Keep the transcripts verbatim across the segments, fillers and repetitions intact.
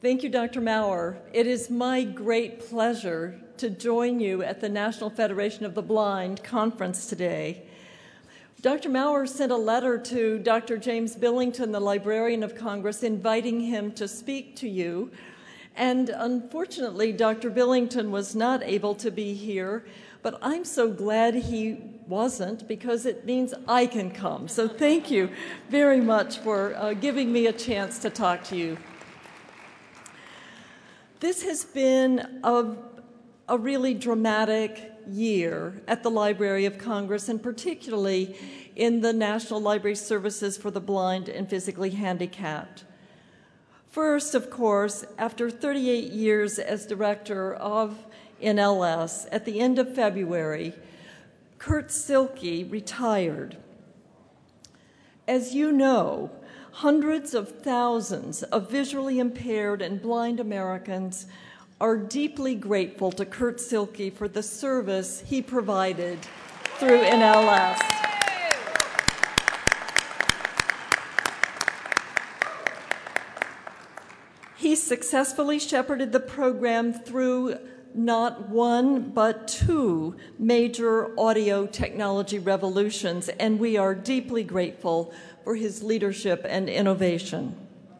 Thank you, Doctor Maurer. It is my great pleasure to join you at the National Federation of the Blind conference today. Doctor Maurer sent a letter to Doctor James Billington, the Librarian of Congress, inviting him to speak to you. And unfortunately, Doctor Billington was not able to be here, but I'm so glad he wasn't because it means I can come. So thank you very much for uh, giving me a chance to talk to you. This has been a, a really dramatic year at the Library of Congress, and particularly in the National Library Services for the Blind and Physically Handicapped. First, of course, after thirty-eight years as director of N L S, at the end of February, Kurt Silke retired. As you know, hundreds of thousands of visually impaired and blind Americans are deeply grateful to Kurt Silke for the service he provided through N L S. He successfully shepherded the program through not one, but two major audio technology revolutions, and we are deeply grateful for his leadership and innovation.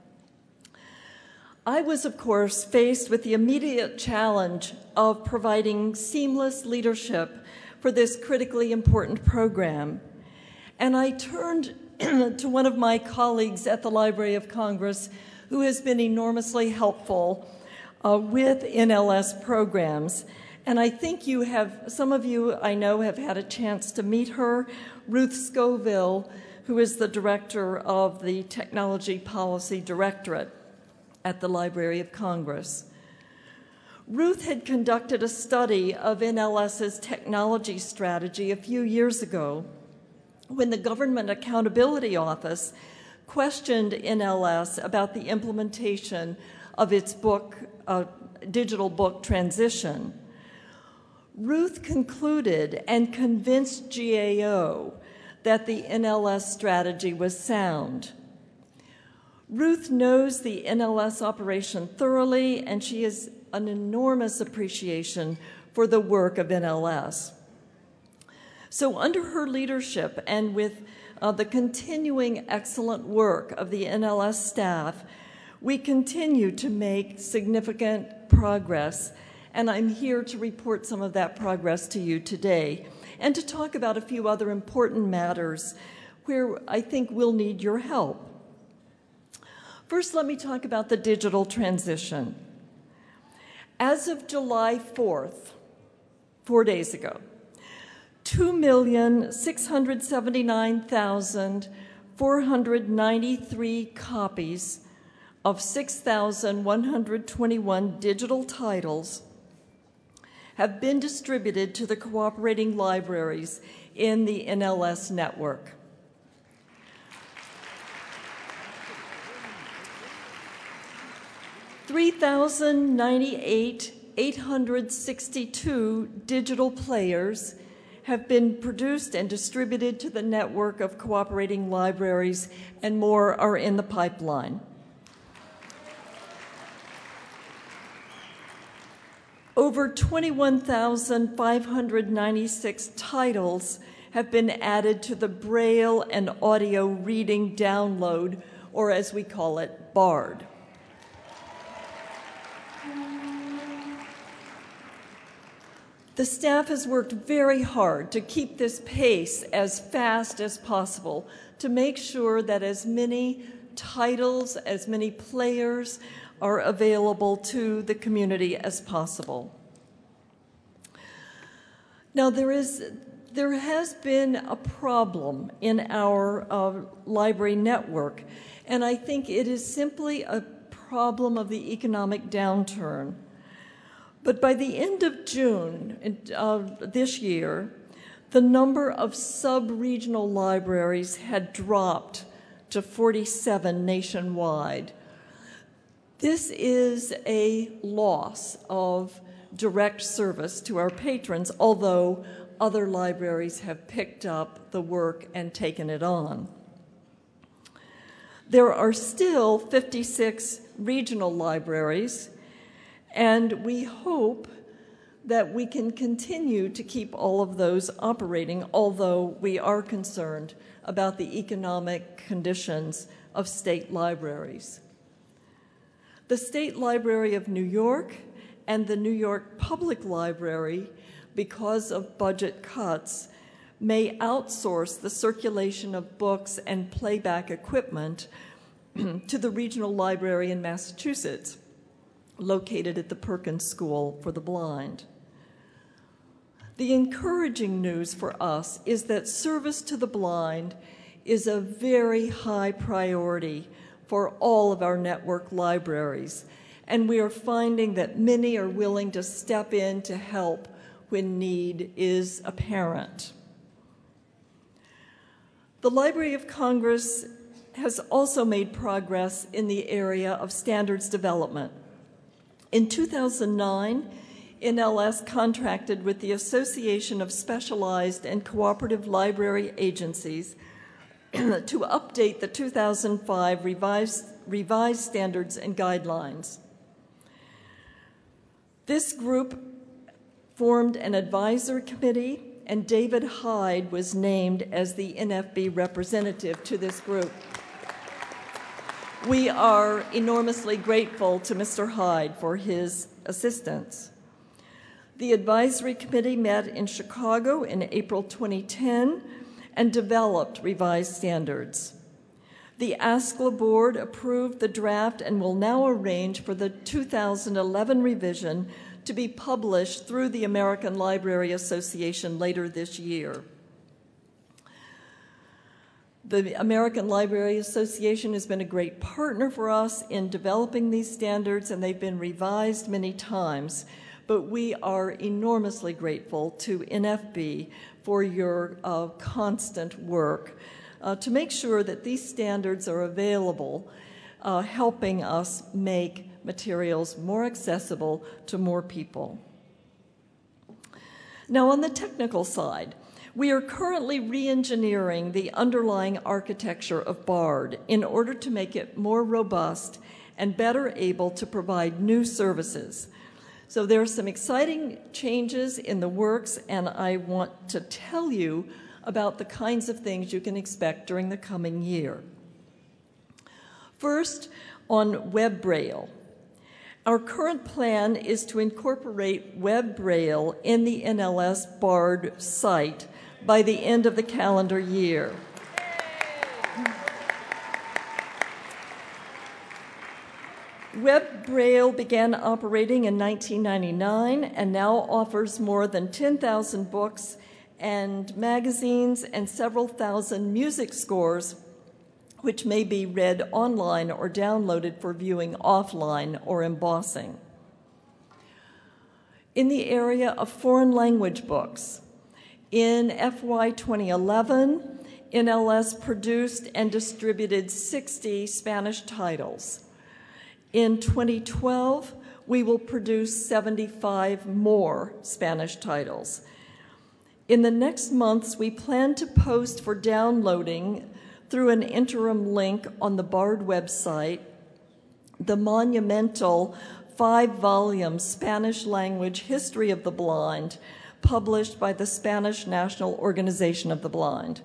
I was, of course, faced with the immediate challenge of providing seamless leadership for this critically important program, and I turned to one of my colleagues at the Library of Congress who has been enormously helpful uh, with N L S programs. And I think you have, some of you I know have had a chance to meet her, Ruth Scoville, who is the director of the Technology Policy Directorate at the Library of Congress. Ruth had conducted a study of N L S's technology strategy a few years ago when the Government Accountability Office questioned N L S about the implementation of its book, uh, digital book transition. Ruth concluded and convinced G A O that the N L S strategy was sound. Ruth knows the N L S operation thoroughly, and she has an enormous appreciation for the work of N L S. So under her leadership and with Uh, the continuing excellent work of the N L S staff, we continue to make significant progress, and I'm here to report some of that progress to you today and to talk about a few other important matters where I think we'll need your help. First, let me talk about the digital transition. As of July fourth, four days ago, two million six hundred seventy-nine thousand four hundred ninety-three copies of six thousand one hundred twenty-one digital titles have been distributed to the cooperating libraries in the N L S network. three thousand ninety-eight, eight hundred sixty-two digital players have been produced and distributed to the network of cooperating libraries, and more are in the pipeline. Over twenty-one thousand five hundred ninety-six titles have been added to the Braille and Audio Reading Download, or as we call it, BARD. The staff has worked very hard to keep this pace as fast as possible to make sure that as many titles, as many players are available to the community as possible. Now, there is, there has been a problem in our uh, library network, and I think it is simply a problem of the economic downturn. But by the end of June uh, this year, the number of sub-regional libraries had dropped to forty-seven nationwide. This is a loss of direct service to our patrons, although other libraries have picked up the work and taken it on. There are still fifty-six regional libraries, and we hope that we can continue to keep all of those operating, although we are concerned about the economic conditions of state libraries. The State Library of New York and the New York Public Library, because of budget cuts, may outsource the circulation of books and playback equipment to the regional library in Massachusetts, located at the Perkins School for the Blind. The encouraging news for us is that service to the blind is a very high priority for all of our network libraries, and we are finding that many are willing to step in to help when need is apparent. The Library of Congress has also made progress in the area of standards development. In two thousand nine, N L S contracted with the Association of Specialized and Cooperative Library Agencies to update the two thousand five revised, revised standards and guidelines. This group formed an advisory committee, and David Hyde was named as the N F B representative to this group. We are enormously grateful to Mister Hyde for his assistance. The advisory committee met in Chicago in April twenty ten and developed revised standards. The ASCLA board approved the draft and will now arrange for the two thousand eleven revision to be published through the American Library Association later this year. The American Library Association has been a great partner for us in developing these standards, and they've been revised many times, but we are enormously grateful to N F B for your uh, constant work uh, to make sure that these standards are available, uh, helping us make materials more accessible to more people. Now, on the technical side, we are currently re-engineering the underlying architecture of BARD in order to make it more robust and better able to provide new services. So there are some exciting changes in the works, and I want to tell you about the kinds of things you can expect during the coming year. First, on Web Braille. Our current plan is to incorporate Web Braille in the N L S BARD site by the end of the calendar year. Web Braille began operating in nineteen ninety-nine and now offers more than ten thousand books and magazines and several thousand music scores, which may be read online or downloaded for viewing offline or embossing. In the area of foreign language books, in F Y twenty eleven, N L S produced and distributed sixty Spanish titles. In twenty twelve, we will produce seventy-five more Spanish titles. In the next months, we plan to post for downloading through an interim link on the BARD website the monumental five-volume Spanish-language History of the Blind, published by the Spanish National Organization of the Blind.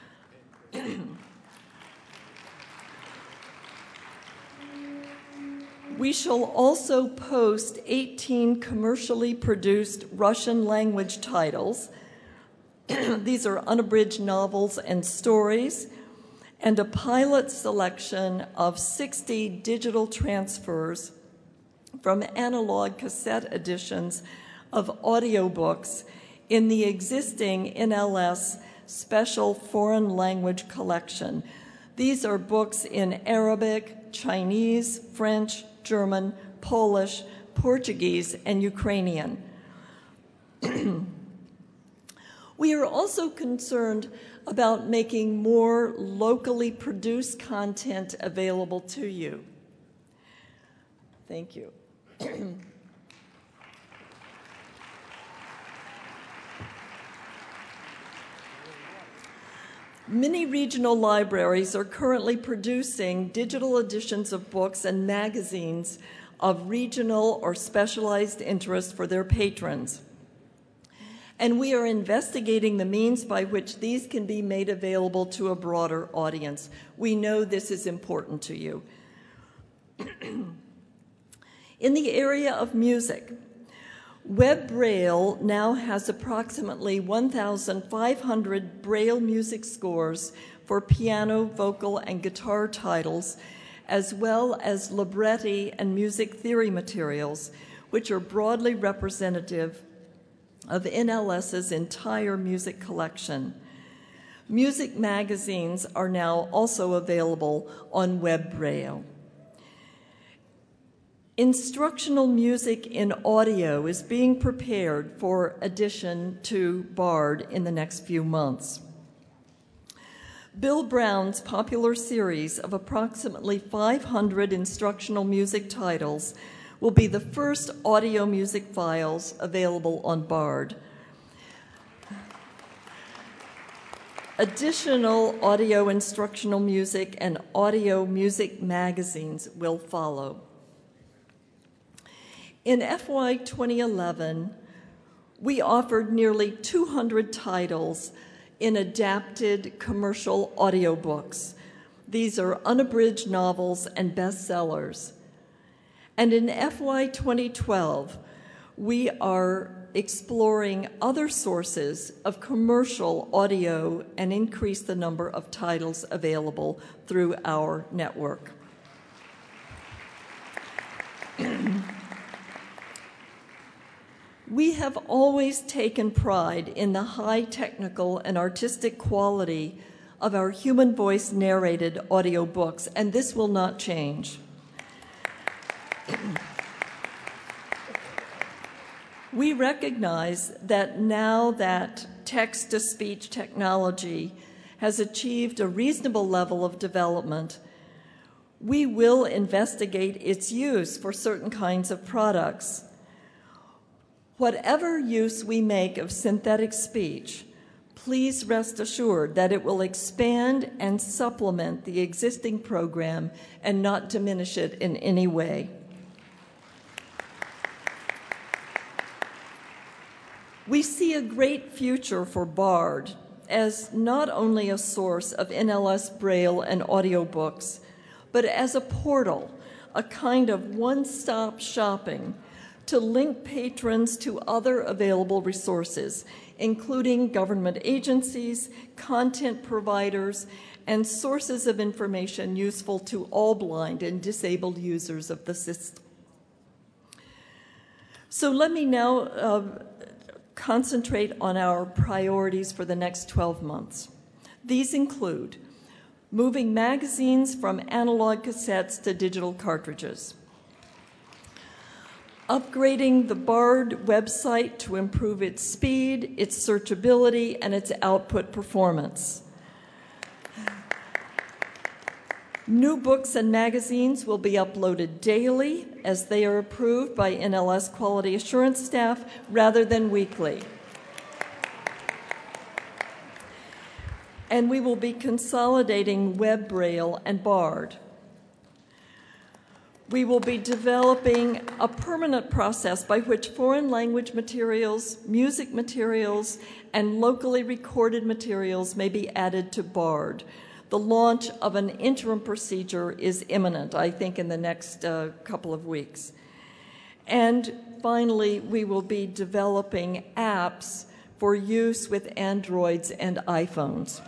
We shall also post eighteen commercially produced Russian language titles. These are unabridged novels and stories, and a pilot selection of sixty digital transfers from analog cassette editions of audiobooks in the existing N L S Special Foreign Language Collection. These are books in Arabic, Chinese, French, German, Polish, Portuguese, and Ukrainian. We are also concerned about making more locally produced content available to you. Thank you. Many regional libraries are currently producing digital editions of books and magazines of regional or specialized interest for their patrons. And we are investigating the means by which these can be made available to a broader audience. We know this is important to you. In the area of music, Web Braille now has approximately one thousand five hundred Braille music scores for piano, vocal, and guitar titles, as well as libretti and music theory materials, which are broadly representative of N L S's entire music collection. Music magazines are now also available on Web Braille. Instructional music in audio is being prepared for addition to BARD in the next few months. Bill Brown's popular series of approximately five hundred instructional music titles will be the first audio music files available on BARD. Additional audio instructional music and audio music magazines will follow. In F Y twenty eleven, we offered nearly two hundred titles in adapted commercial audiobooks. These are unabridged novels and bestsellers. And in F Y twenty twelve, we are exploring other sources of commercial audio and increase the number of titles available through our network. We have always taken pride in the high technical and artistic quality of our human voice narrated audiobooks, and this will not change. We recognize that now that text-to-speech technology has achieved a reasonable level of development, we will investigate its use for certain kinds of products. Whatever use we make of synthetic speech, please rest assured that it will expand and supplement the existing program and not diminish it in any way. We see a great future for BARD as not only a source of N L S Braille and audiobooks, but as a portal, a kind of one-stop shopping to link patrons to other available resources, including government agencies, content providers, and sources of information useful to all blind and disabled users of the system. So let me now uh, concentrate on our priorities for the next twelve months. These include moving magazines from analog cassettes to digital cartridges, upgrading the BARD website to improve its speed, its searchability, and its output performance. New books and magazines will be uploaded daily as they are approved by N L S quality assurance staff rather than weekly. And we will be consolidating Web Braille and BARD. We will be developing a permanent process by which foreign language materials, music materials, and locally recorded materials may be added to BARD. The launch of an interim procedure is imminent, I think in the next uh, couple of weeks. And finally, we will be developing apps for use with Androids and iPhones.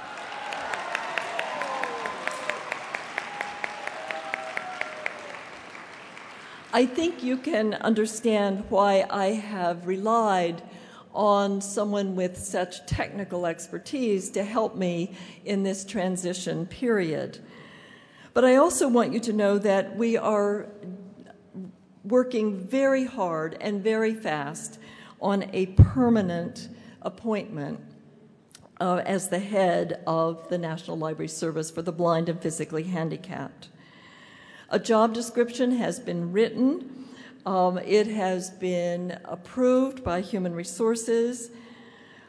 I think you can understand why I have relied on someone with such technical expertise to help me in this transition period. But I also want you to know that we are working very hard and very fast on a permanent appointment uh, as the head of the National Library Service for the Blind and Physically Handicapped. A job description has been written. Um, it has been approved by Human Resources.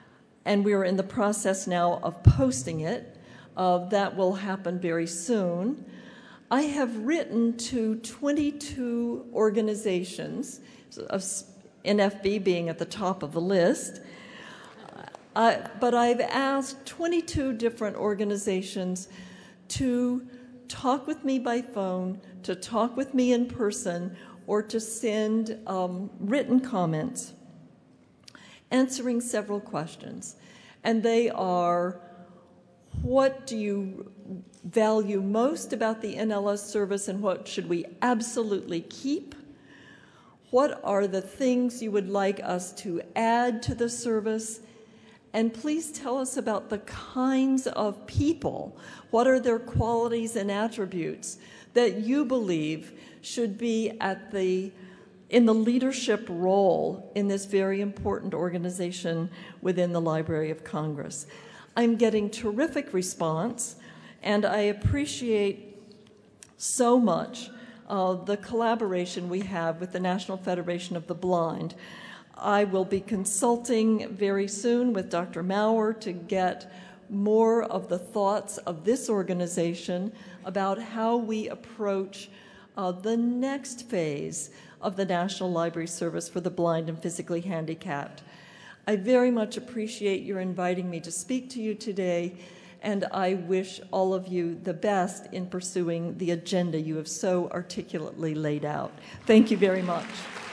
and we are in the process now of posting it. Uh, that will happen very soon. I have written to twenty-two organizations, N F B being at the top of the list, uh, but I've asked twenty-two different organizations to talk with me by phone, to talk with me in person, or to send um, written comments, answering several questions. And they are, what do you value most about the N L S service and what should we absolutely keep? What are the things you would like us to add to the service? And please tell us about the kinds of people. What are their qualities and attributes that you believe should be at the in the leadership role in this very important organization within the Library of Congress? I'm getting terrific response, and I appreciate so much uh, the collaboration we have with the National Federation of the Blind. I will be consulting very soon with Doctor Maurer to get more of the thoughts of this organization about how we approach uh, the next phase of the National Library Service for the Blind and Physically Handicapped. I very much appreciate your inviting me to speak to you today, and I wish all of you the best in pursuing the agenda you have so articulately laid out. Thank you very much.